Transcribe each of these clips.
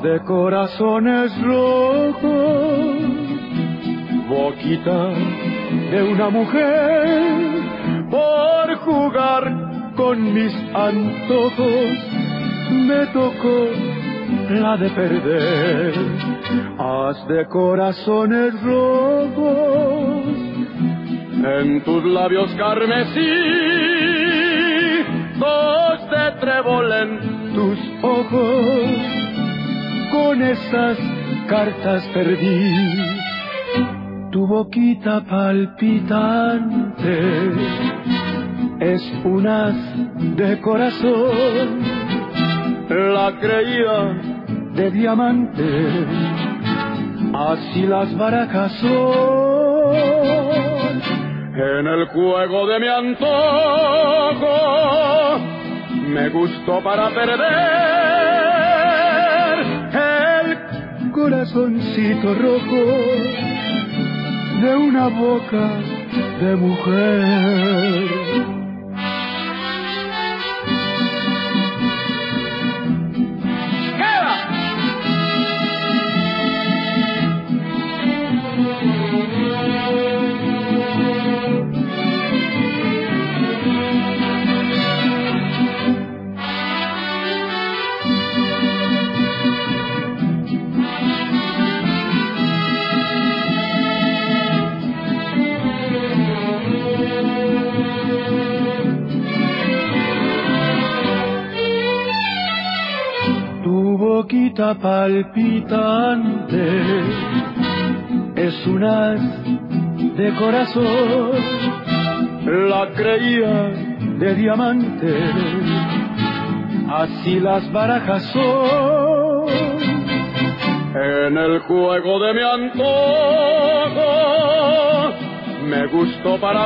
de corazones rojos, boquita de una mujer, por jugar con mis antojos, me tocó la de perder. Haz de corazones rojos, en tus labios carmesí, dos de trébol en tus ojos, con esas cartas perdí tu boquita palpitante. Es un haz de corazón, la creía de diamante, así las barajas son. En el juego de mi antojo, me gustó para perder el corazoncito rojo de una boca de mujer. Boquita palpitante es un haz de corazón, la creía de diamante, así las barajas son. En el juego de mi antojo, me gustó para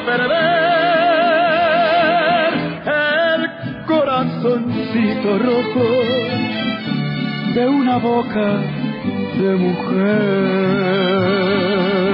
perder el corazoncito rojo de una boca de mujer.